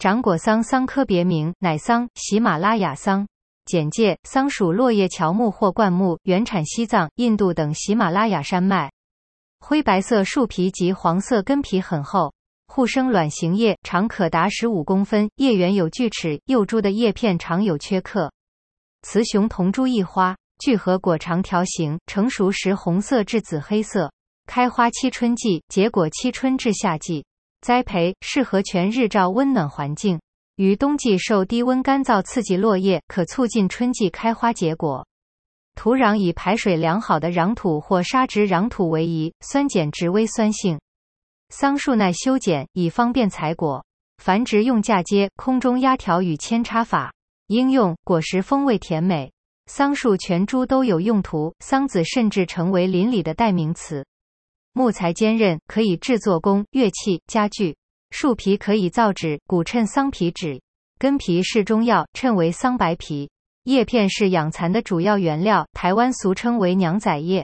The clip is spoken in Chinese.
掌果桑桑科别名乃桑、喜马拉雅桑。简介：桑属落叶乔木或灌木，原产西藏、印度等喜马拉雅山脉。灰白色树皮及黄色根皮很厚，互生卵形叶，长可达15公分，叶缘有锯齿，幼株的叶片常有缺刻。雌雄同株异花，聚合果长条形，成熟时红色至紫黑色。开花期春季，结果期春至夏季。栽培适合全日照温暖环境，于冬季受低温干燥刺激落叶，可促进春季开花结果。土壤以排水良好的壤土或沙质壤土为宜，酸碱值微酸性。桑树耐修剪，以方便采果。繁殖用嫁接、空中压条与扦插法。应用果实风味甜美。桑树全株都有用途，桑子甚至成为邻里的代名词。木材坚韧，可以制作工、乐器、家具。树皮可以造纸、骨称桑皮纸。根皮是中药，称为桑白皮。叶片是养蚕的主要原料，台湾俗称为娘仔叶。